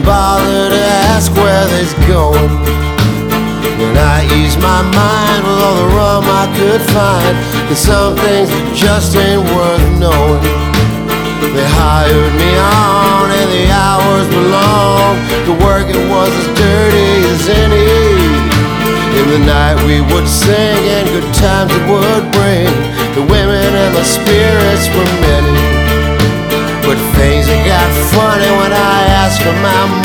bother to ask where they's going. And I ease my mind with all the rum I could find, 'cause some things just ain't worth knowing. They hired me on and the hours were long. The work, it was as dirty as any. In the night we would sing and good times it would bring. The women and the spirits were many, but things that got funny when I asked for my